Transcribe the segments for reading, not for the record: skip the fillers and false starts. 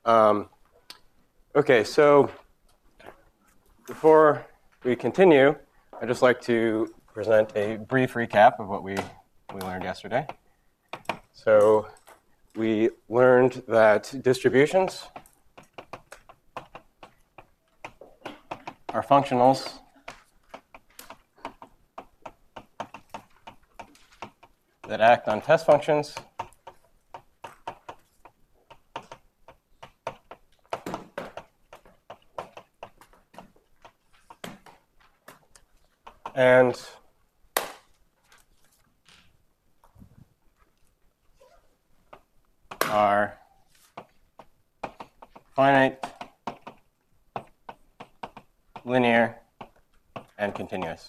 Um, okay, so before we continue, I'd just like to present a brief recap of what we learned yesterday. So we learned that distributions are functionals that act on test functions and are finite, linear, and continuous.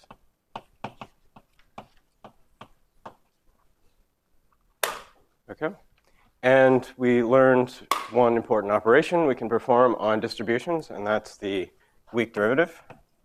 Okay. And we learned one important operation we can perform on distributions, and that's the weak derivative.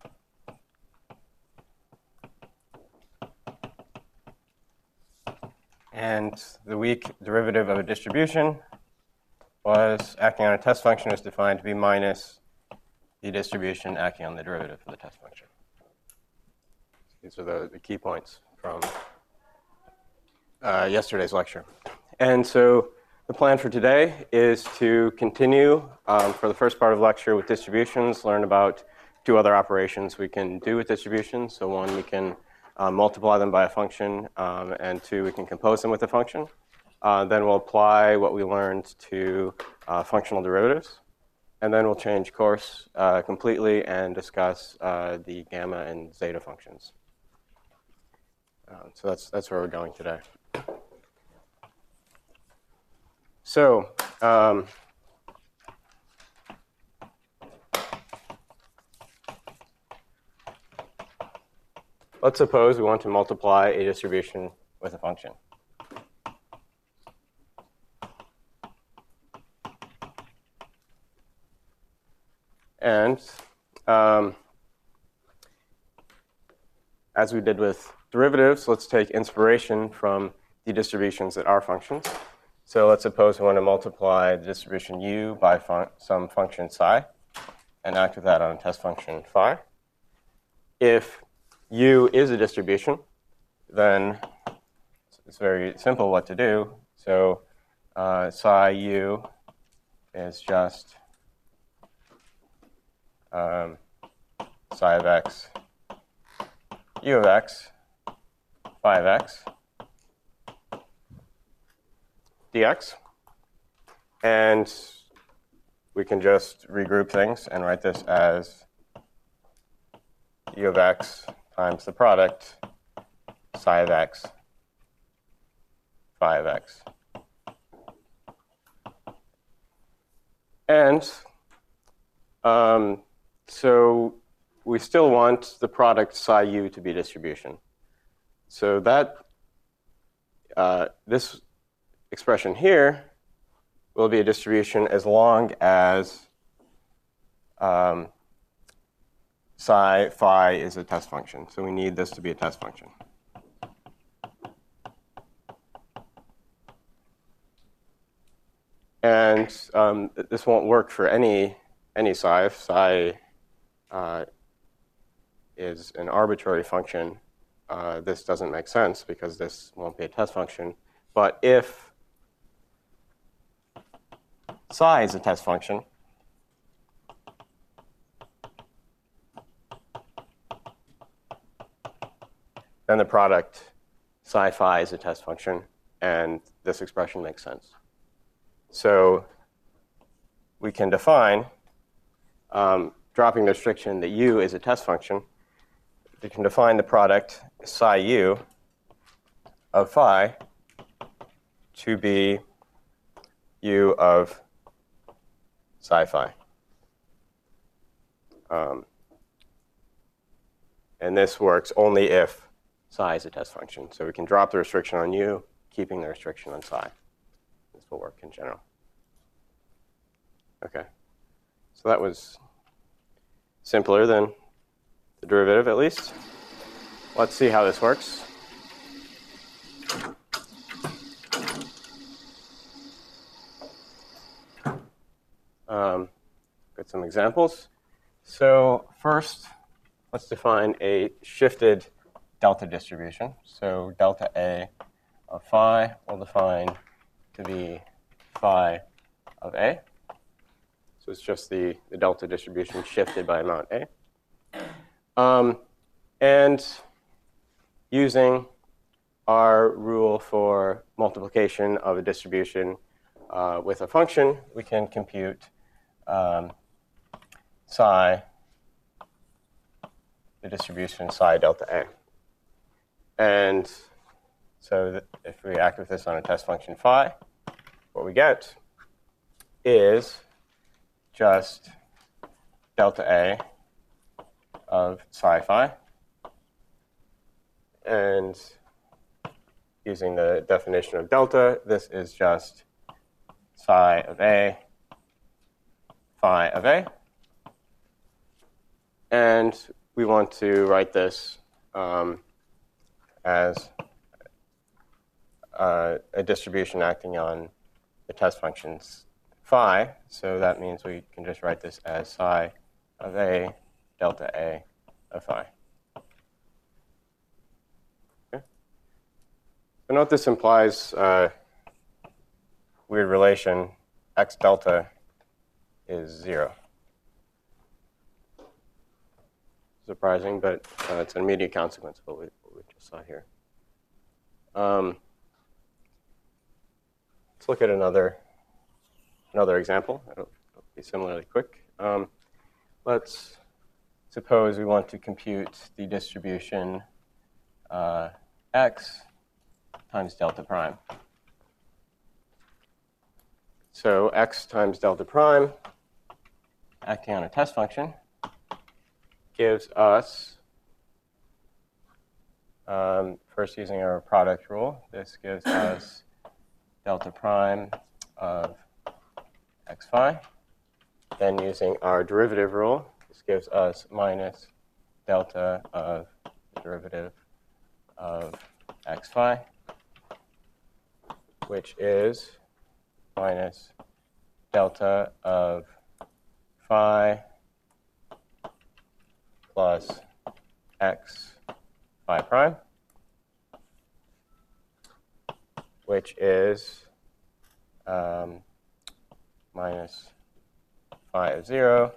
And the weak derivative of a distribution was acting on a test function is defined to be minus the distribution acting on the derivative of the test function. These are the key points from yesterday's lecture. And so the plan for today is to continue for the first part of the lecture with distributions, learn about two other operations we can do with distributions. So one, we can multiply them by a function, and two, we can compose them with a function. Then we'll apply what we learned to functional derivatives. And then we'll change course completely and discuss the gamma and zeta functions. So that's where we're going today. So let's suppose we want to multiply a distribution with a function. And as we did with derivatives, let's take inspiration from the distributions that are functions. So let's suppose we want to multiply the distribution u by some function psi and act with that on a test function phi. If u is a distribution, then it's very simple what to do. So psi u is just psi of x, u of x, phi of x, dx. And we can just regroup things and write this as u of x times the product psi of x, phi of x. And so we still want the product psi u to be a distribution. So that this expression here will be a distribution as long as psi phi is a test function. So we need this to be a test function. And this won't work for any psi. If psi is an arbitrary function, this doesn't make sense because this won't be a test function. But if psi is a test function, then the product psi phi is a test function, and this expression makes sense. So we can define, dropping the restriction that u is a test function, we can define the product psi u of phi to be u of psi phi. And this works only if psi is a test function. So we can drop the restriction on u, keeping the restriction on psi. This will work in general. Okay. So that was simpler than the derivative, at least. Let's see how this works. Got some examples. So first, let's define a shifted delta distribution. So delta A of phi we'll define to be phi of A. So it's just the delta distribution shifted by amount A. And using our rule for multiplication of a distribution with a function, we can compute psi, the distribution psi delta A. And so if we act with this on a test function phi, what we get is just delta A of psi phi. And using the definition of delta, this is just psi of A, phi of A. And we want to write this as a distribution acting on the test functions phi. So that means we can just write this as psi of A delta A of phi. Okay. So note this implies weird relation. X delta is 0. Surprising, but it's an immediate consequence of what we just saw here. Let's look at another example. It'll be similarly quick. Let's suppose we want to compute the distribution x times delta prime. So x times delta prime, acting on a test function, gives us, first using our product rule, this gives us delta prime of x phi. Then using our derivative rule, this gives us minus delta of the derivative of x phi, which is minus delta of phi plus x phi prime, which is minus phi of 0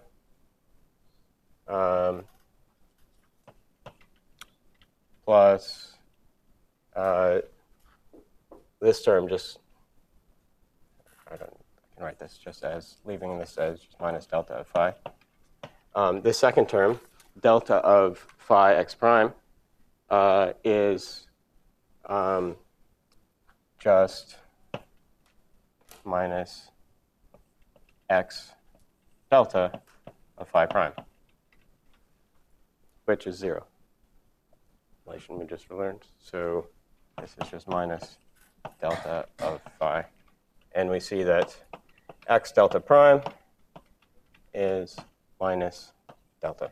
plus this term just, I can write this just as, leaving this as just minus delta of phi. This second term, delta of phi x prime, is just minus x delta of phi prime, which is 0. Relation we just learned. So this is just minus delta of phi. And we see that x delta prime is minus delta.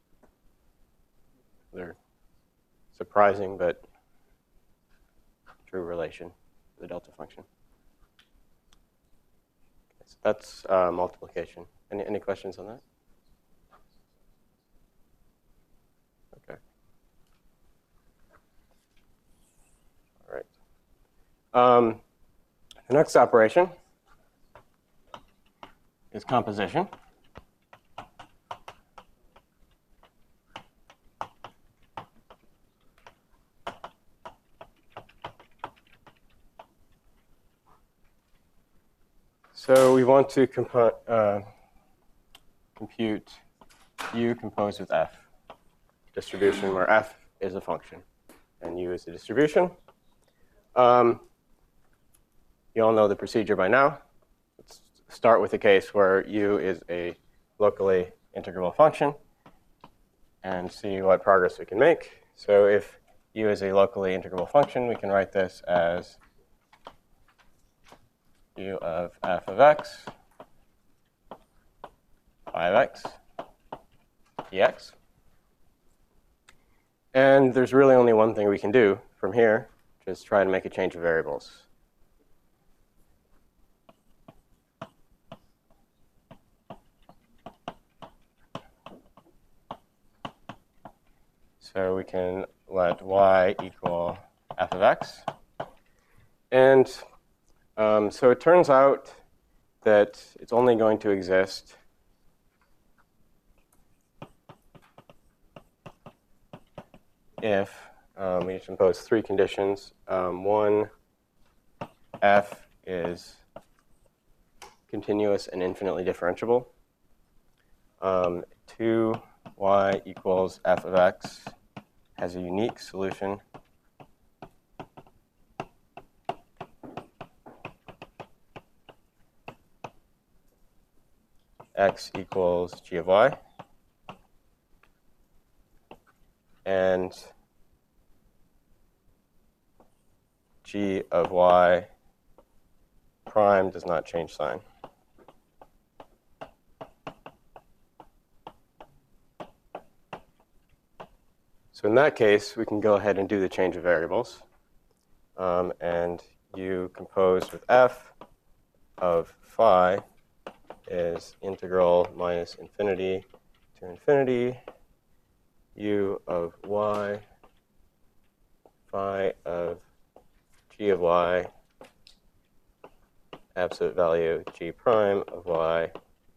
They're surprising, but true relation to the delta function. Okay, so that's multiplication. Any questions on that? Okay. All right. The next operation is composition. So we want to compute U composed with F, distribution where F is a function and U is a distribution. You all know the procedure by now. Let's start with a case where U is a locally integrable function and see what progress we can make. So if U is a locally integrable function, we can write this as U of f of x, phi of x, dx. And there's really only one thing we can do from here, which is try to make a change of variables. So we can let y equal f of x. And so it turns out that it's only going to exist if we just impose three conditions. One, f is continuous and infinitely differentiable. Two, y equals f of x has a unique solution. X equals g of y. And g of y prime does not change sign. So in that case, we can go ahead and do the change of variables. And u composed with f of phi is integral minus infinity to infinity u of y phi of g of y absolute value g prime of y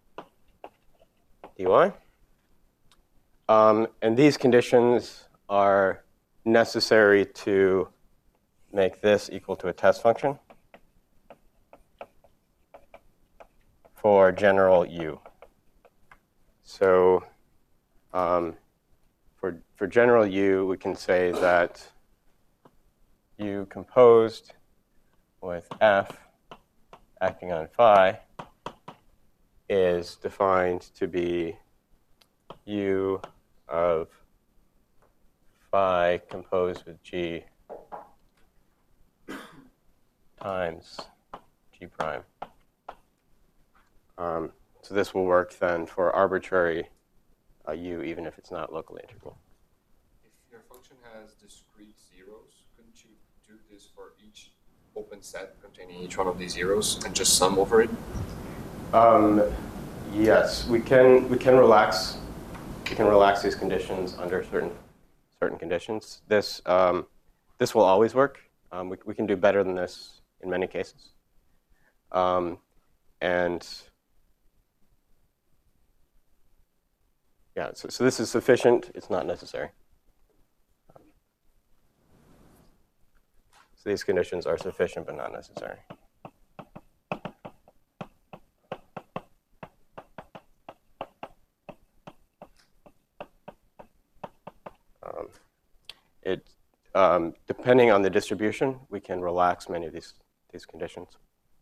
dy. And these conditions are necessary to make this equal to a test function for general u. So for general u, we can say that u composed with f acting on phi is defined to be u of phi composed with g times g prime. So this will work then for arbitrary u, even if it's not locally integral. If your function has discrete zeros, couldn't you do this for each open set containing each one of these zeros and just sum over it? Yes, we can relax. We can relax these conditions under certain conditions. This will always work. We can do better than this in many cases. And yeah, so this is sufficient. It's not necessary. So these conditions are sufficient but not necessary. Depending on the distribution, we can relax many of these conditions.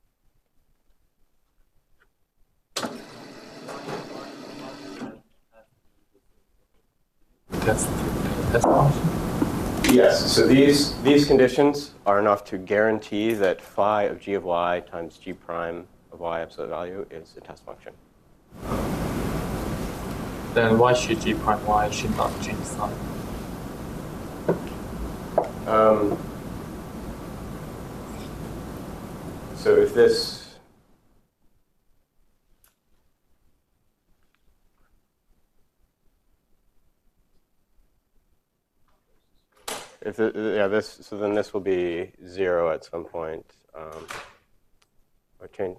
Test function? Yes, so these conditions are enough to guarantee that phi of g of y times g prime of y absolute value is a test function. Then why should g prime y should not change sign? So if this so then this will be 0 at some point. Or change.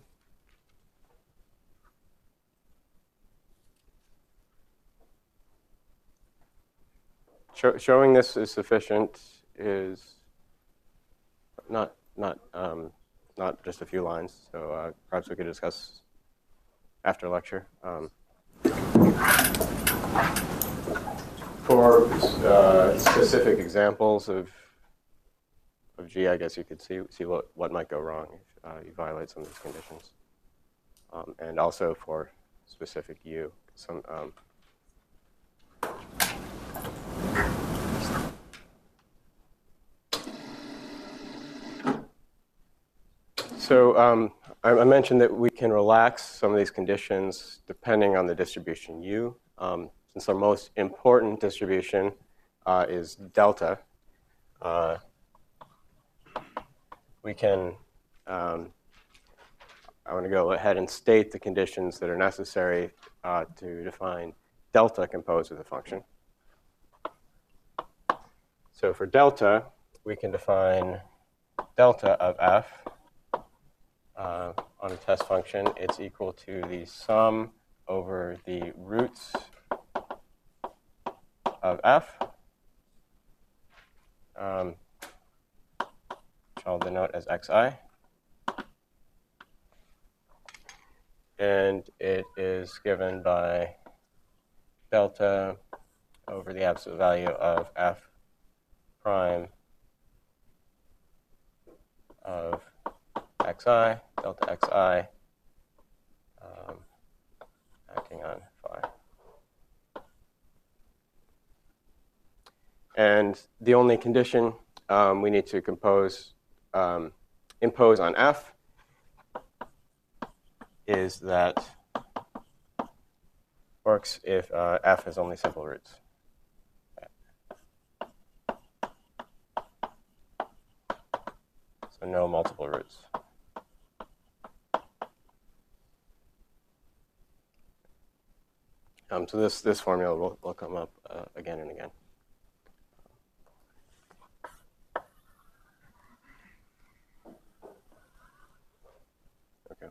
Showing this is sufficient is not just a few lines. So perhaps we could discuss after lecture. For specific examples of G, I guess you could see what might go wrong if you violate some of these conditions, and also for specific U. So I mentioned that we can relax some of these conditions depending on the distribution U. Since our most important distribution is delta, we can, I want to go ahead and state the conditions that are necessary to define delta composed with a function. So for delta, we can define delta of f on a test function. It's equal to the sum over the roots of f, which I'll denote as xi. And it is given by delta over the absolute value of f prime of xi, delta xi, acting on phi. And the only condition we need to impose on f is that works if f has only simple roots. So no multiple roots. So this formula will come up again and again. Okay.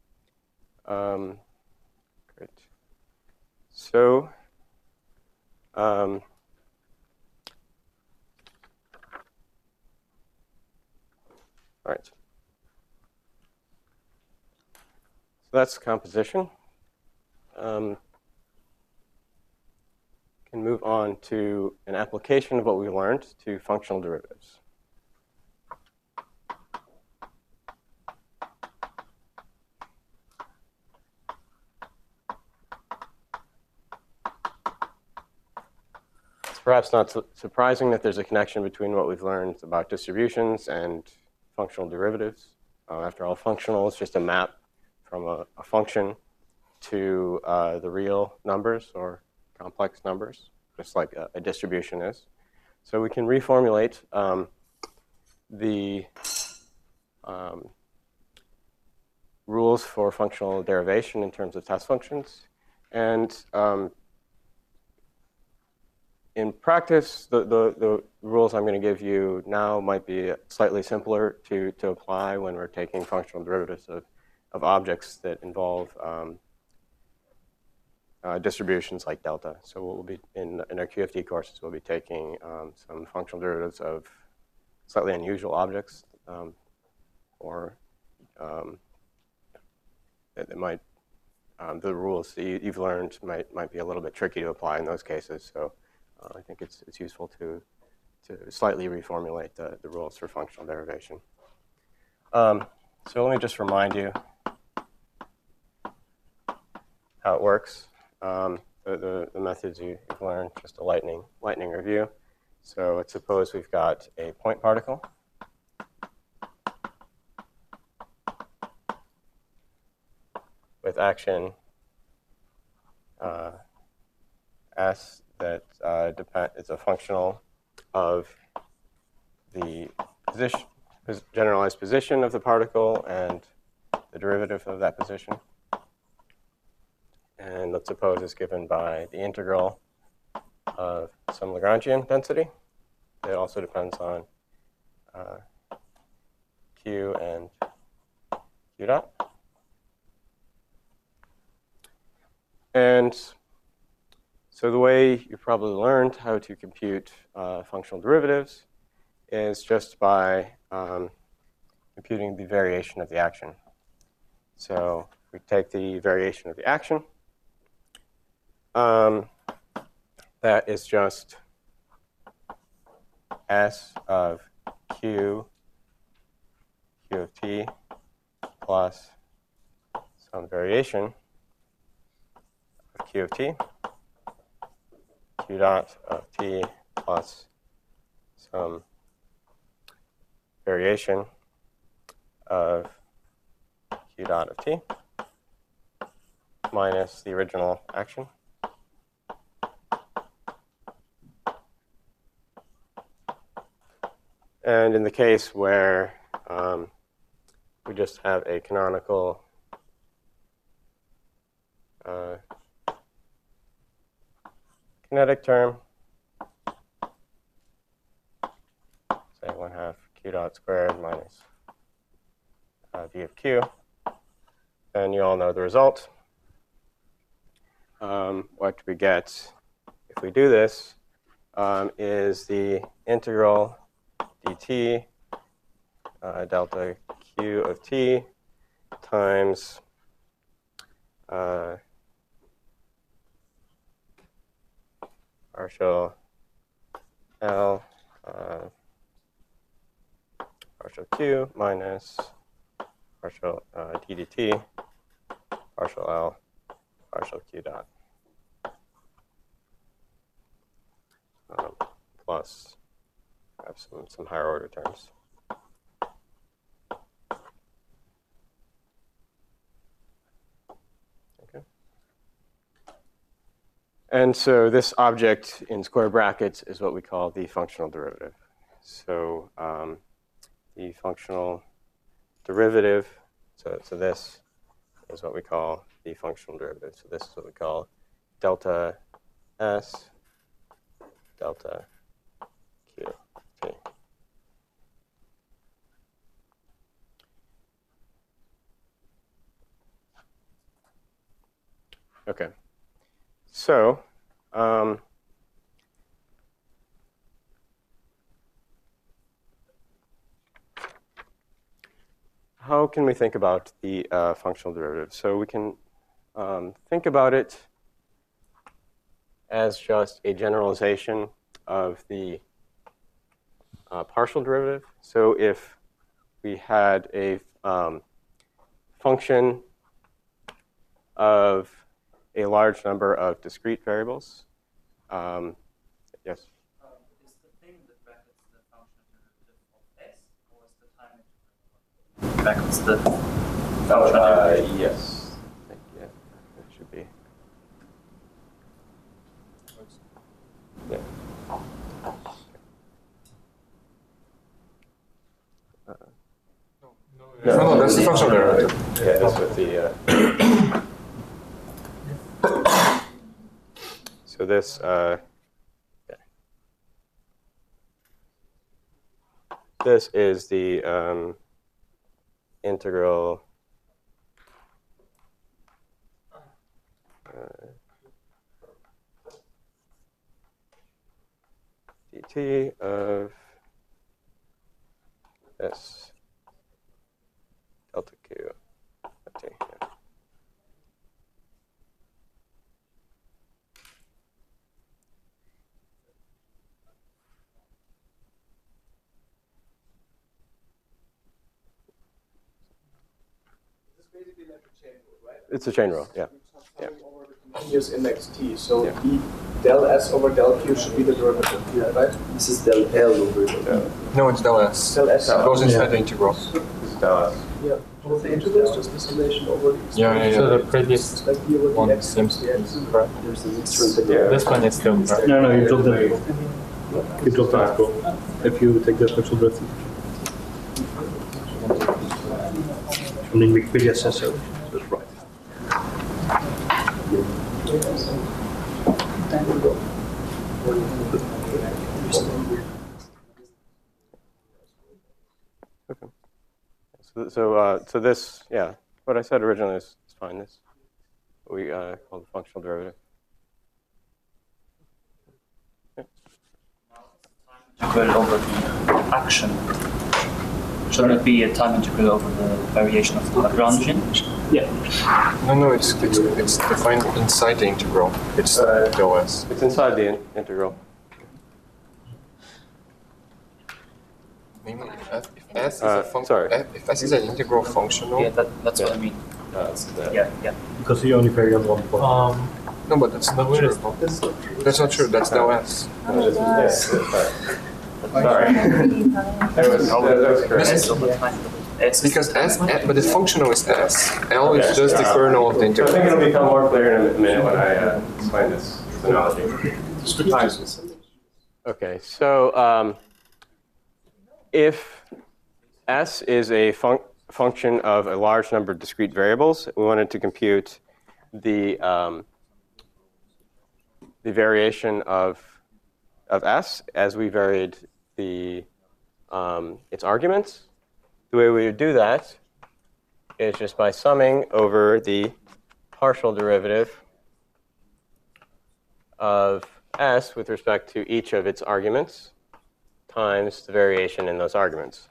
Great. So all right. So that's composition. Can move on to an application of what we learned to functional derivatives. It's perhaps not surprising that there's a connection between what we've learned about distributions and functional derivatives. After all, functional is just a map from a function to the real numbers or complex numbers, just like a distribution is. So we can reformulate the rules for functional derivation in terms of test functions. And in practice, the rules I'm going to give you now might be slightly simpler to apply when we're taking functional derivatives of objects that involve distributions like delta. So we'll be in our QFD courses, we'll be taking some functional derivatives of slightly unusual objects, or that might the rules that you've learned might be a little bit tricky to apply in those cases. So I think it's useful to slightly reformulate the rules for functional derivation. So let me just remind you how it works. The methods you've learned, just a lightning review. So let's suppose we've got a point particle. With action S that is a functional of the generalized position of the particle and the derivative of that position. And let's suppose it's given by the integral of some Lagrangian density. It also depends on Q and Q dot. And so the way you probably learned how to compute functional derivatives is just by computing the variation of the action. So we take the variation of the action. That is just S of Q of t plus some variation of Q of t, Q dot of t plus some variation of Q dot of t minus the original action. And in the case where we just have a canonical kinetic term, q dot squared minus v of q. And you all know the result. What we get if we do this is the integral dt delta q of t times partial L partial q minus partial d dt partial L partial q dot plus I have some higher order terms. Okay. And so this object in square brackets is what we call the functional derivative. So the functional derivative, so this is what we call the functional derivative. So this is what we call delta S delta q t. Okay. So how can we think about the functional derivative? So we can think about it as just a generalization of the partial derivative. So if we had a function of a large number of discrete variables, yes? Is the thing that brackets the function derivative of s, or is the time interval brackets the function derivative? Yes. Yeah, it should be. Yeah. No, that's the functional derivative. Yeah, that's with the. So this. This is the integral. Dt of S delta Q of T. Yeah. This is basically like a chain rule, right? It's a chain rule, yeah. Yeah. Over the continuous index t, so Yeah. d del s over del q should be the derivative here, right? This is del L over del Q. No, it's del S. Del s. It goes inside the integral. This is Dallas. Yeah. So the integral is just the summation over the Yeah. So the previous It's like d over one dx. seems to be correct. There's an extra integral. This one is still correct. No, you drop the you drop the integral if you take the functional derivative. I mean, Wikipedia says so. That's right. So this, yeah, what I said originally is fine. This we call the functional derivative. Integral over the action. Shouldn't it be a time integral over the variation of the Lagrangian? No, it's defined inside the integral. It's del S. It's inside the integral. Namely, if S is a function, sorry. if S is an integral functional. Yeah, that's what I mean. Yeah. Because you only vary on one point. No, but that's not true. That's not true. That's del S. Sorry. That was correct. S over time. S is Because S, but the functional is S. L is just the kernel of the I think integral. it'll become more clear in a minute when I explain this analogy. Okay, so if S is a function of a large number of discrete variables, we wanted to compute the variation of S as we varied the its arguments. The way we would do that is just by summing over the partial derivative of s with respect to each of its arguments times the variation in those arguments.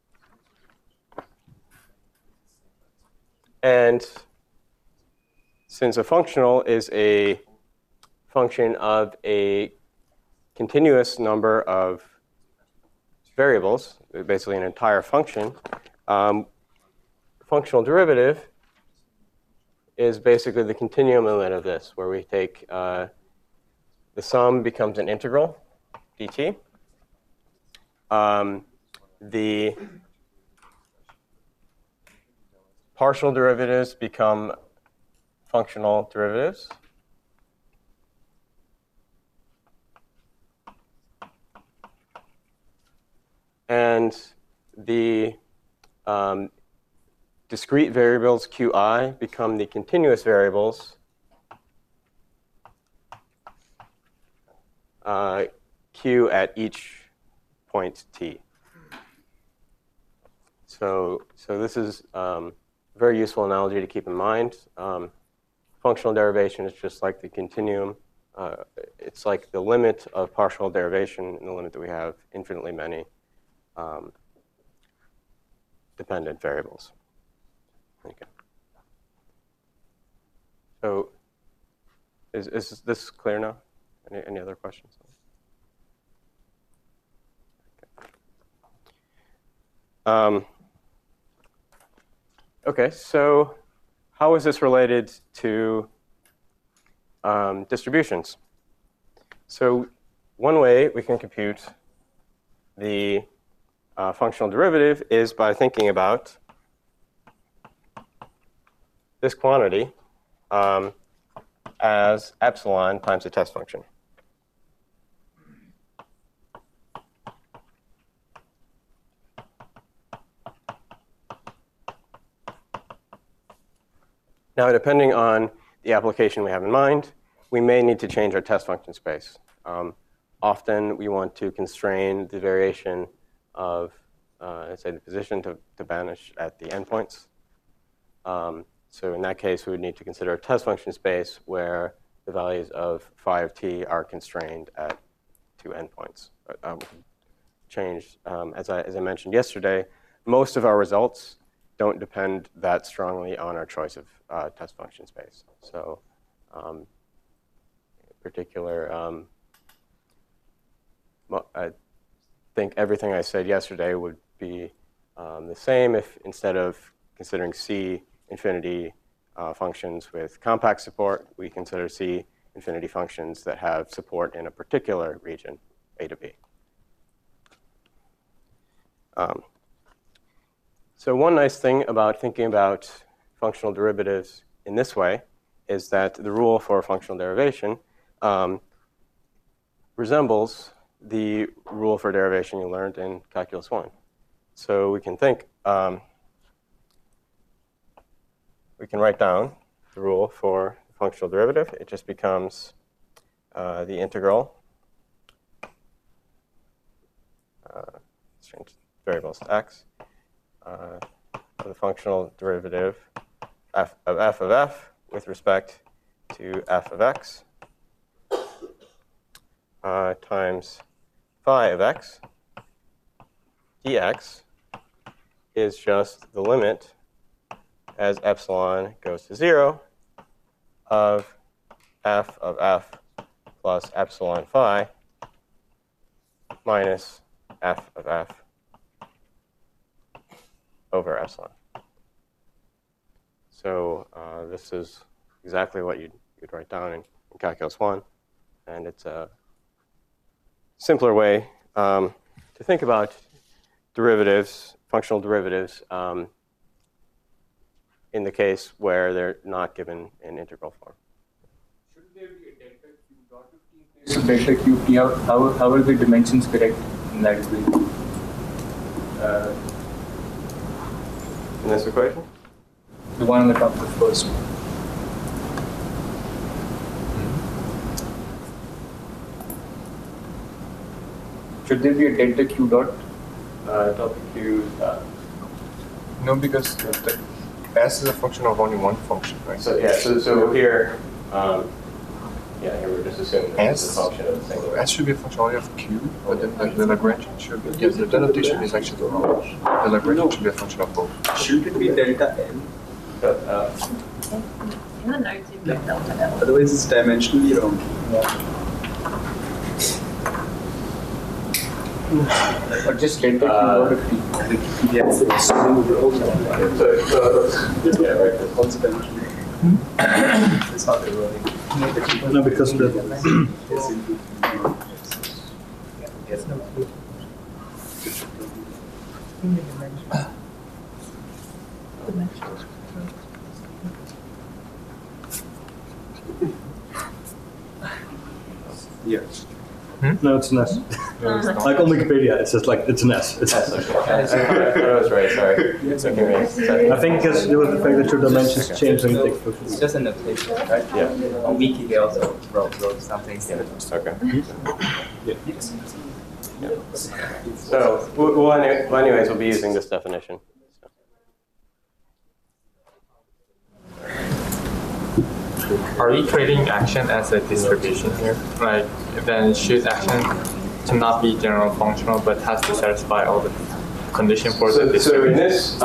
And since a functional is a function of a continuous number of variables, basically an entire function, functional derivative is basically the continuum limit of this, where we take the sum becomes an integral, dt. The partial derivatives become functional derivatives. And the discrete variables qi become the continuous variables q at each point t. So this is a very useful analogy to keep in mind. Functional derivation is just like the continuum. It's like the limit of partial derivation and the limit that we have infinitely many dependent variables. Okay. So is this clear now? Any other questions? Okay, so how is this related to distributions? So one way we can compute the functional derivative is by thinking about this quantity as epsilon times the test function. Now, depending on the application we have in mind, we may need to change our test function space. Often, we want to constrain the variation of, let's say, the position to vanish at the endpoints. So in that case, we would need to consider a test function space where the values of phi of t are constrained at two endpoints. Changed, as I mentioned yesterday, most of our results don't depend that strongly on our choice of test function space. So in particular, I think everything I said yesterday would be the same if instead of considering C infinity functions with compact support, we consider C infinity functions that have support in a particular region, A to B. So one nice thing about thinking about functional derivatives in this way is that the rule for functional derivation resembles the rule for derivation you learned in Calculus 1. So we can think, we can write down the rule for functional derivative. It just becomes the integral, let's change variables to x, of the functional derivative f of f with respect to f of x times phi of x dx is just the limit as epsilon goes to 0 of f plus epsilon phi minus f of f over epsilon. So this is exactly what you'd write down in Calculus 1. And it's a simpler way to think about derivatives, functional derivatives, in the case where they're not given in integral form. Should there be a delta q dot of t in place of delta q t? How are the dimensions correct in that way? In this equation? The one on the top, the first. Should there be a delta q dot delta Q dot. No, because the S is a function of only one function, right? So yeah, so here, yeah, here we're just assuming that this is a S? function of the single. S should be a function only of Q, but then the Lagrangian should be, yes, the denotation is actually wrong. The Lagrangian should be a function of both. Should it be delta L? But, In the notes, you put delta L. Otherwise, it's dimensionally wrong. Or just delta Q out of T. Yes, it's yeah, right. also dimensionally. It's not eroding. No, because the Yes, indeed. Yes, no. Yes. no, it's an S. Like on Wikipedia, it says like it's an S. It's That's okay. I thought I was right, sorry. It's okay. I think it has to do with the fact that your dimensions change when you take It's photos. just a notation, right? Yeah. On Wiki, they also wrote something Yeah, similar. it's okay. Yeah. So, well, anyways, we'll be using this definition. Are we treating action as a distribution here? Like, then should action to not be general functional, but has to satisfy all the condition for the So in distribution? this,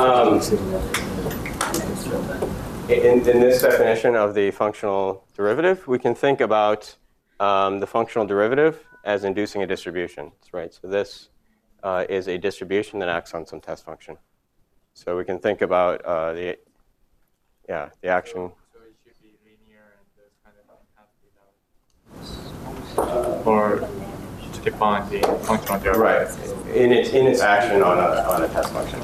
in this definition of the functional derivative, we can think about the functional derivative as inducing a distribution, right? So this is a distribution that acts on some test function. So we can think about the action. So it should be linear and this kind of thing has to be done. Or to define the functional derivative. Right. In its action on a test function.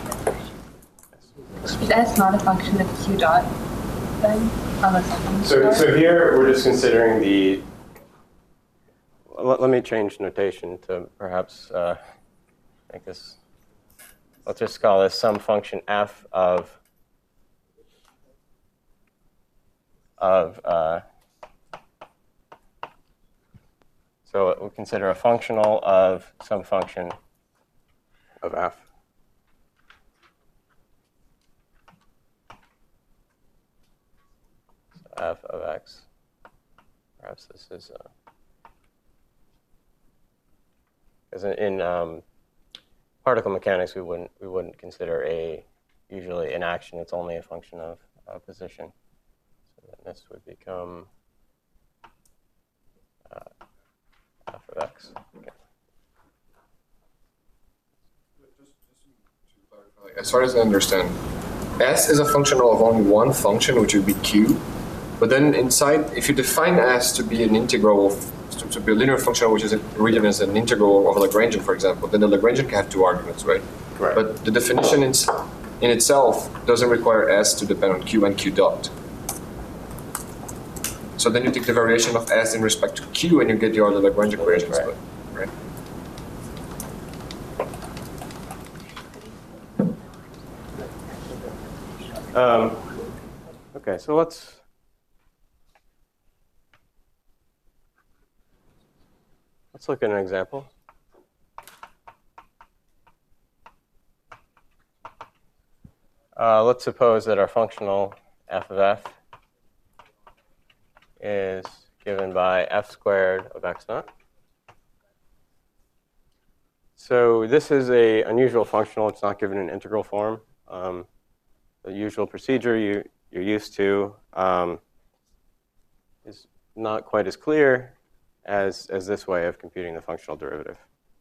Is S not a function of Q dot then? On the second So here we're just considering the. Let me change notation to perhaps make this. Let's just call this some function f of so we'll consider a functional of some function of f. So f of x. Perhaps this is because in particle mechanics we wouldn't consider usually an action. It's only a function of position. So then this would become f of x. Okay. As far as I understand, S is a function of only one function, which would be Q. But then inside, if you define S to be an integral of, to be a linear function, which is written as an integral of a Lagrangian, for example, then the Lagrangian can have two arguments, right? Right. But the definition in itself doesn't require S to depend on Q and Q dot. So then you take the variation of S in respect to Q and you get your other Lagrangian variations, Right. right? Okay, so let's look at an example. Let's suppose that our functional f of f is given by f squared of x naught. So this is a unusual functional. It's not given in integral form. The usual procedure you're used to is not quite as clear as this way of computing the functional derivative.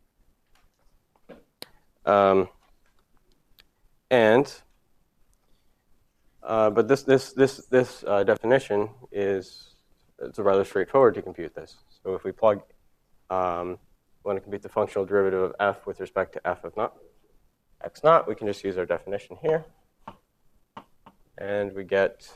But this definition it's rather straightforward to compute this. So if we plug, want to compute the functional derivative of f with respect to f of naught, x naught, we can just use our definition here. And we get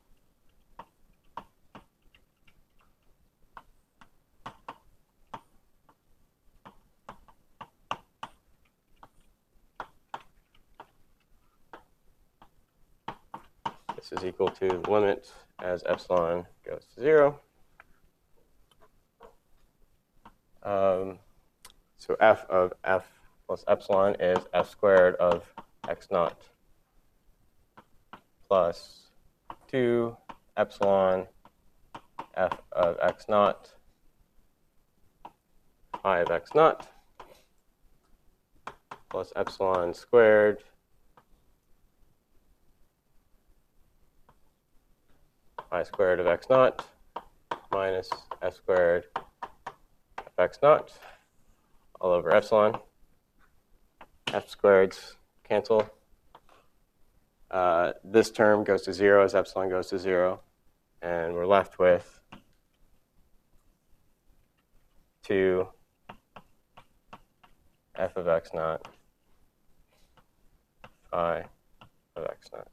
this is equal to the limit as epsilon goes to 0. So f of f plus epsilon is f squared of x naught plus 2 epsilon f of x naught phi of x naught plus epsilon squared phi squared of x naught minus f squared of x naught all over epsilon. F squareds cancel. This term goes to 0 as epsilon goes to 0. And we're left with 2 f of x naught phi of x naught.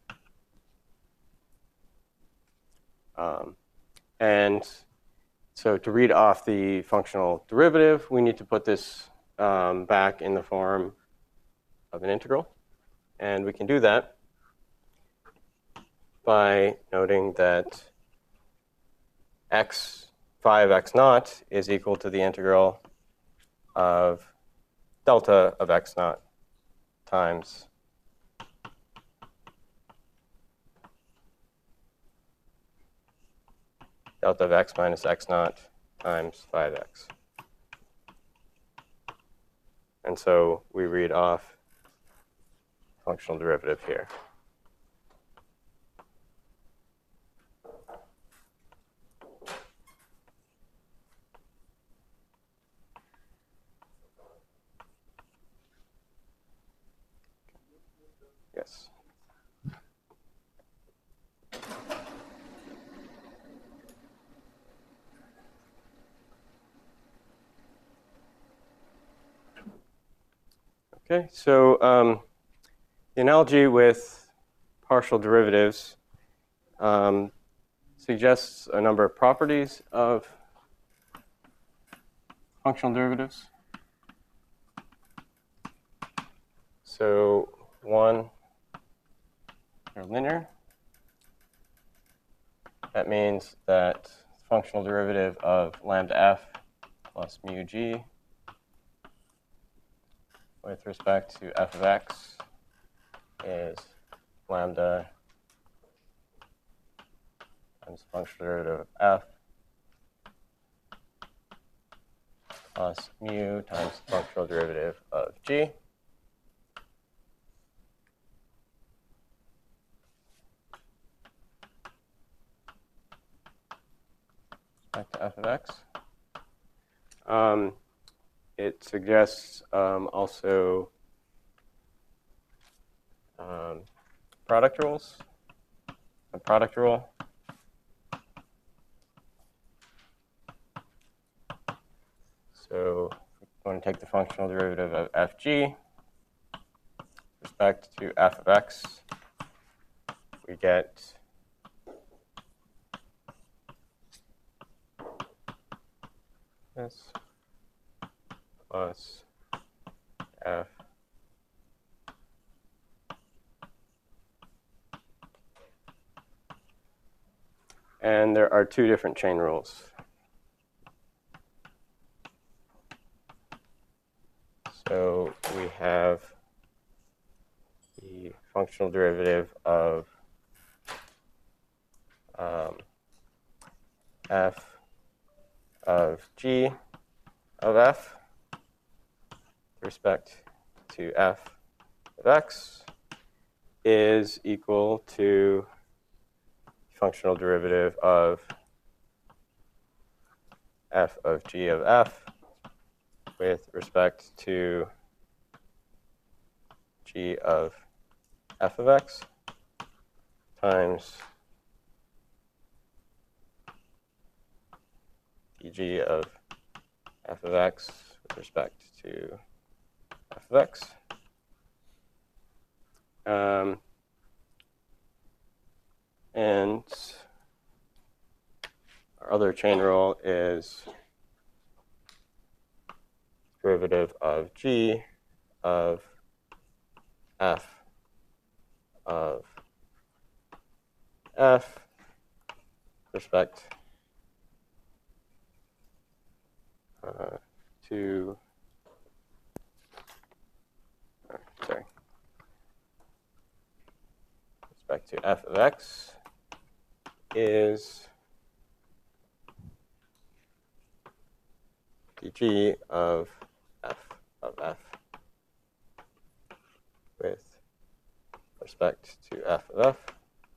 And so to read off the functional derivative, we need to put this back in the form of an integral. And we can do that by noting that x phi of x naught is equal to the integral of delta of x naught times delta of x minus x naught times phi of x. And so we read off functional derivative here. Yes. Okay, so the analogy with partial derivatives suggests a number of properties of functional derivatives. So one, they're linear. That means that the functional derivative of lambda f plus mu g with respect to f of x is lambda times the functional derivative of f plus mu times the functional derivative of g. Back to f of x. It suggests also product rules. A product rule. So we want to take the functional derivative of fg with respect to f of x. We get this plus f and there are two different chain rules. So we have the functional derivative of f of g of f with respect to f of x is equal to functional derivative of f of g of f with respect to g of f of x times dg of f of x with respect to f of x. And our other chain rule is derivative of g of f of f with respect to respect to f of x is dg of f of f with respect to f of f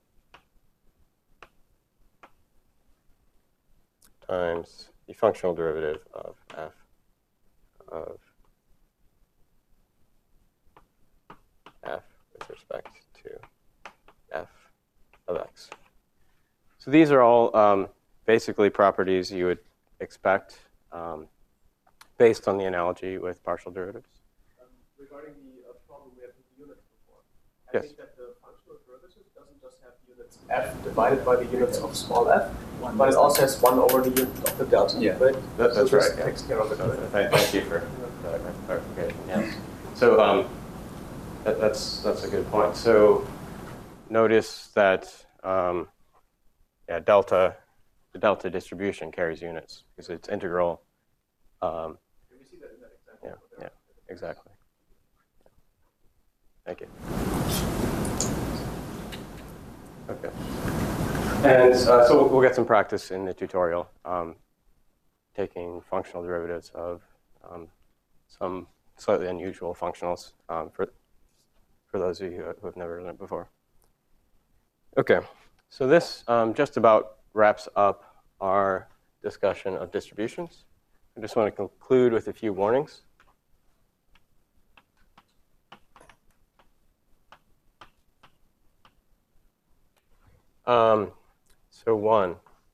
times the functional derivative of f of f with respect to f of x. So these are all basically properties you would expect based on the analogy with partial derivatives. Regarding the problem we had with the units before, I Yes. think that the functional derivative doesn't just have units f divided by the units of small f, but it also has 1 over the unit of the delta. Yeah. Right? That's So this right, yeah. takes care of it. Right? Thank you for the clarification. Yes. So that's a good point. So notice that yeah, the delta distribution carries units because it's integral. We see that in that example. Yeah, exactly. Thank you. Okay. And so we'll get some practice in the tutorial taking functional derivatives of some slightly unusual functionals for those of you who have never done it before. Okay, so this just about wraps up our discussion of distributions. I just want to conclude with a few warnings. So one,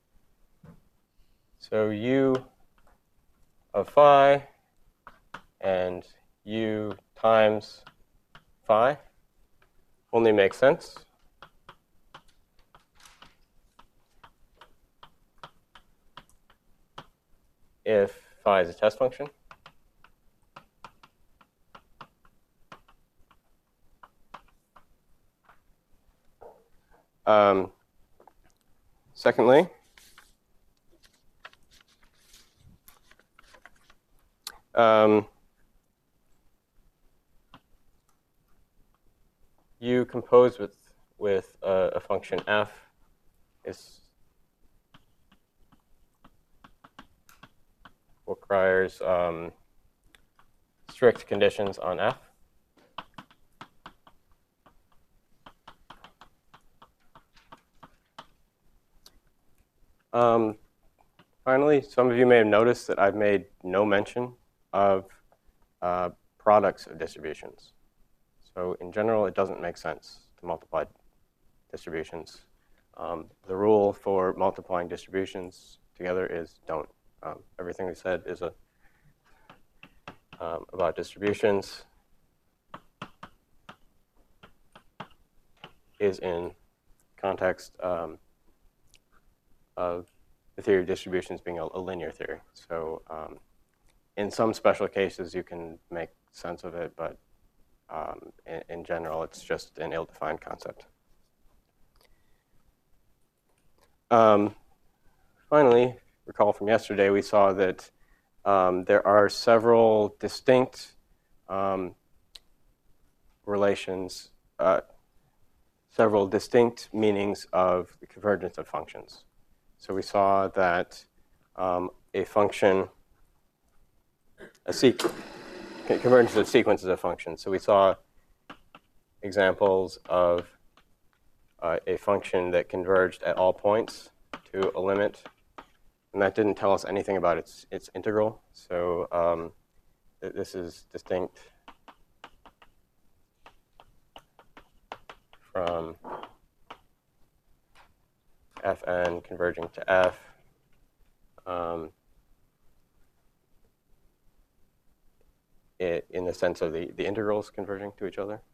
so u of phi and u times phi only makes sense if phi is a test function. Secondly, u composed with a function f requires strict conditions on f. Finally, some of you may have noticed that I've made no mention of products of distributions. So in general, it doesn't make sense to multiply distributions. The rule for multiplying distributions together is don't. Everything we said is about distributions is in context of the theory of distributions being a linear theory. So in some special cases, you can make sense of it, but in general, it's just an ill-defined concept. Finally, recall from yesterday, we saw that there are several distinct relations, several distinct meanings of the convergence of functions. So we saw that a function, convergence of sequences of functions. So we saw examples of a function that converged at all points to a limit. And that didn't tell us anything about its integral. So this is distinct from Fn converging to F. In the sense of the integrals converging to each other.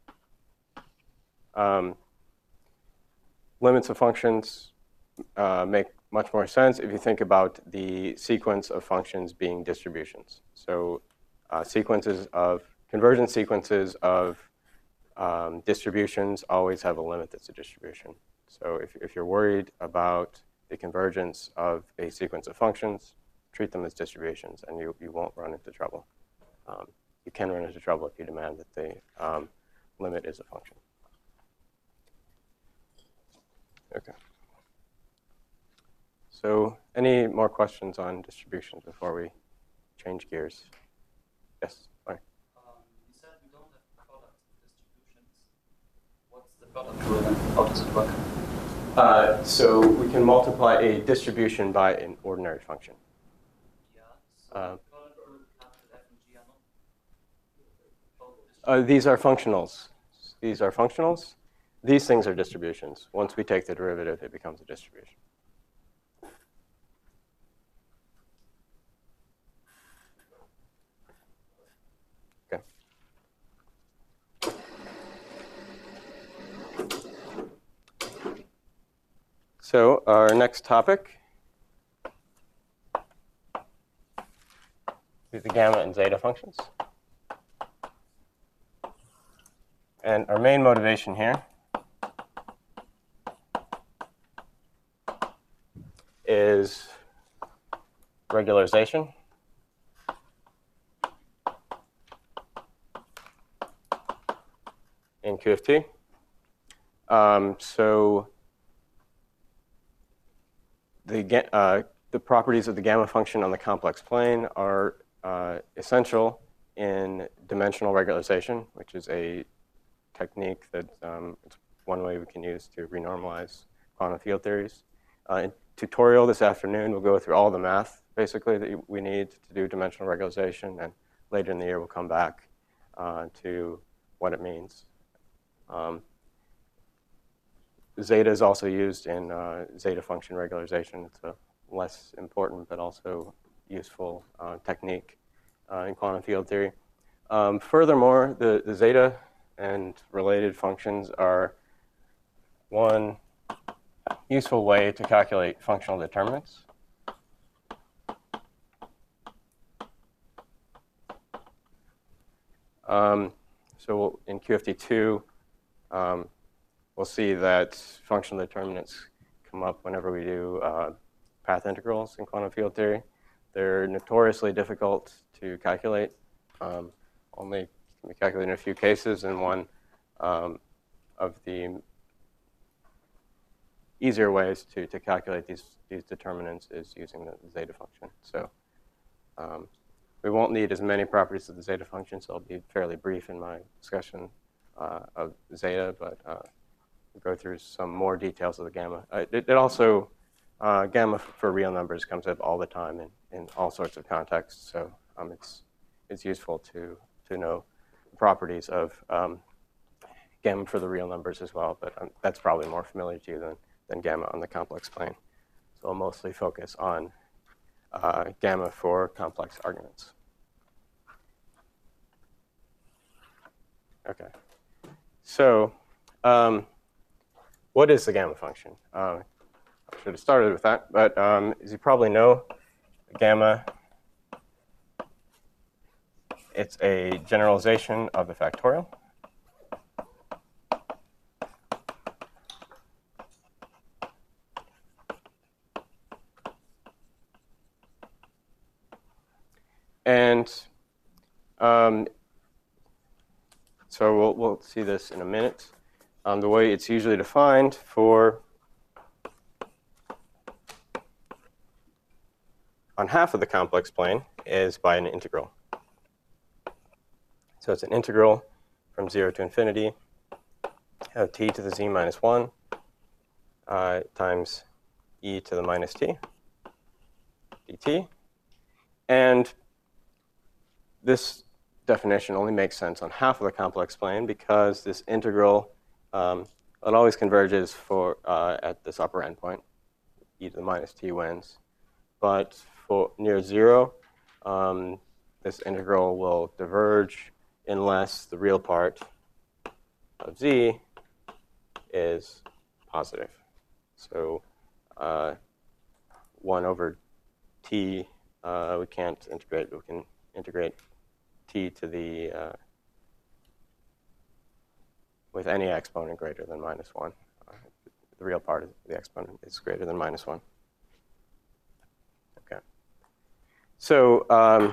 Limits of functions make much more sense if you think about the sequence of functions being distributions. So convergent sequences of distributions always have a limit that's a distribution. So if you're worried about the convergence of a sequence of functions, treat them as distributions, and you won't run into trouble. You can run into trouble if you demand that the limit is a function. Okay. So any more questions on distributions before we change gears? Yes. Fine. You said we don't have product distributions. What's the product rule and how does it work? So we can multiply a distribution by an ordinary function. Yeah. So the product rule capital F and G are not both These are functionals. These are functionals. These things are distributions. Once we take the derivative, it becomes a distribution. Okay. So our next topic is the gamma and zeta functions. And our main motivation here is regularization. In QFT. So the properties of the gamma function on the complex plane are essential in dimensional regularization, which is a technique that it's one way we can use to renormalize quantum field theories. In tutorial this afternoon, we'll go through all the math, basically, that we need to do dimensional regularization, and later in the year, we'll come back to what it means. Zeta is also used in zeta function regularization. It's a less important but also useful technique in quantum field theory. Furthermore, the zeta and related functions are one useful way to calculate functional determinants. So in QFT2, we'll see that functional determinants come up whenever we do path integrals in quantum field theory. They're notoriously difficult to calculate. Only can be calculated in a few cases, and one of the easier ways to calculate these determinants is using the zeta function. So we won't need as many properties of the zeta function, so I'll be fairly brief in my discussion of zeta, but we'll go through some more details of the gamma. It also, gamma for real numbers comes up all the time in all sorts of contexts, so it's useful to know the properties of gamma for the real numbers as well, but that's probably more familiar to you than gamma on the complex plane. So I'll mostly focus on gamma for complex arguments. Okay. So what is the gamma function? I should have started with that, but as you probably know, gamma, it's a generalization of the factorial. And so we'll see this in a minute. The way it's usually defined for on half of the complex plane is by an integral. So it's an integral from 0 to infinity of t to the z minus 1 times e to the minus t dt. And this definition only makes sense on half of the complex plane because this integral, it always converges for at this upper endpoint, e to the minus t wins. But for near 0, this integral will diverge unless the real part of z is positive. So 1 over t, we can't integrate. We can integrate t to the, with any exponent greater than minus 1. The real part of the exponent is greater than minus 1. Okay. So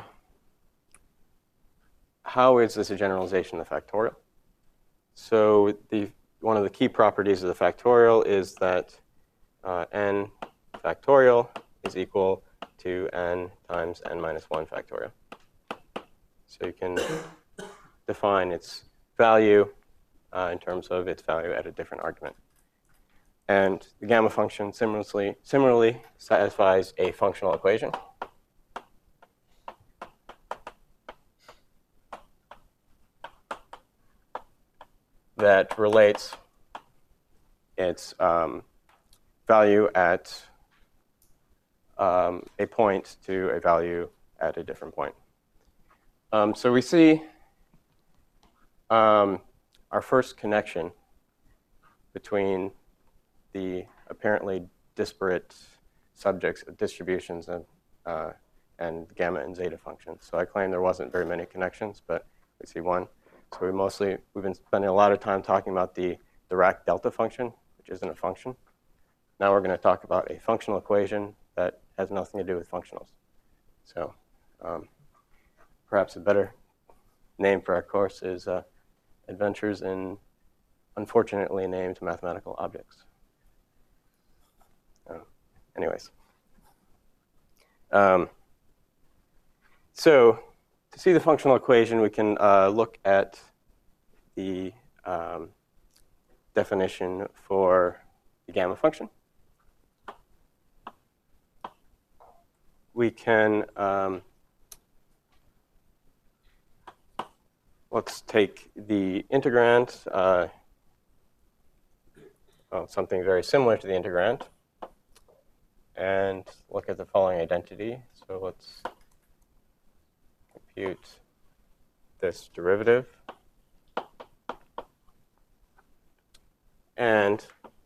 how is this a generalization of the factorial? So one of the key properties of the factorial is that n factorial is equal to n times n minus 1 factorial. So you can define its value in terms of its value at a different argument. And the gamma function similarly satisfies a functional equation. That relates its value at a point to a value at a different point. So we see our first connection between the apparently disparate subjects of distributions and gamma and zeta functions. So I claim there wasn't very many connections, but we see one. So we've been spending a lot of time talking about the Dirac delta function, which isn't a function. Now we're going to talk about a functional equation that has nothing to do with functionals. So perhaps a better name for our course is Adventures in Unfortunately Named Mathematical Objects. Anyways. So to see the functional equation, we can look at the definition for the gamma function. We can, let's take the integrand, something very similar to the integrand, and look at the following identity. So let's compute this derivative. And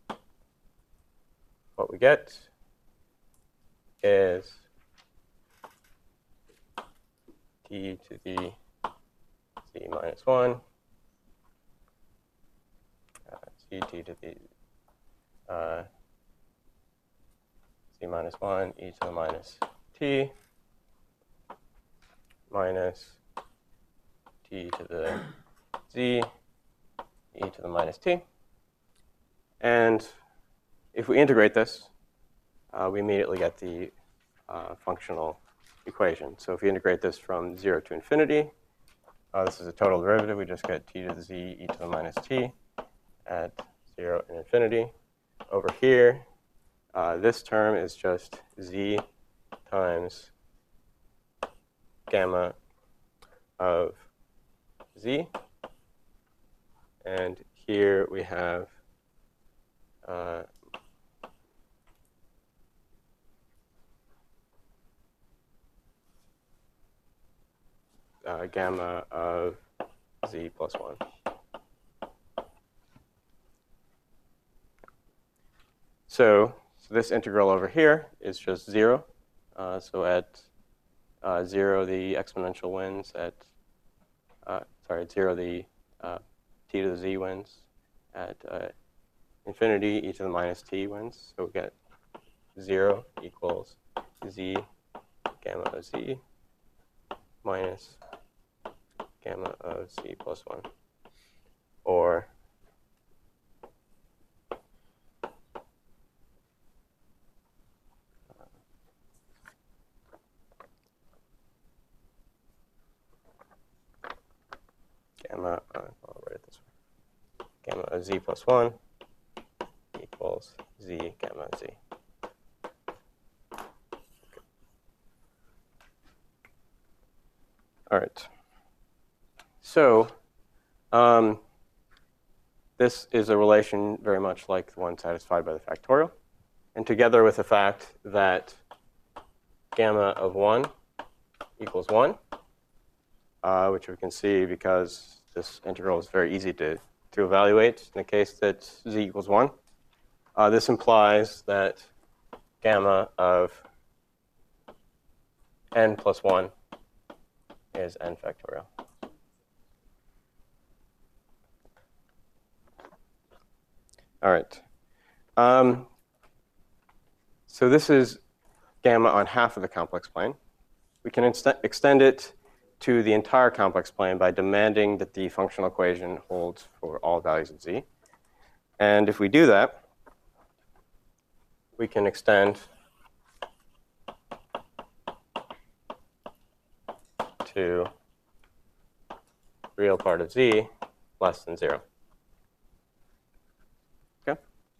what we get is t to the z minus 1, ct to the z minus 1, e to the minus t, minus t to the z, e to the minus t. And if we integrate this, we immediately get the functional equation. So if we integrate this from 0 to infinity, this is a total derivative. We just get t to the z, e to the minus t at 0 and infinity. Over here, this term is just z times gamma of z. And here we have gamma of z plus 1. So this integral over here is just 0. So at 0, the exponential wins. At 0, the t to the z wins. At infinity, e to the minus t wins. So we get 0 equals z gamma of z minus gamma of z plus 1. Or gamma, I'll write it this way. Gamma of z plus 1 equals z gamma of z. All right. So this is a relation very much like the one satisfied by the factorial. And together with the fact that gamma of 1 equals 1, which we can see because this integral is very easy to evaluate in the case that z equals 1. This implies that gamma of n plus 1 is n factorial. All right. So this is gamma on half of the complex plane. We can extend it to the entire complex plane by demanding that the functional equation holds for all values of z. And if we do that, we can extend to real part of z less than 0. Okay?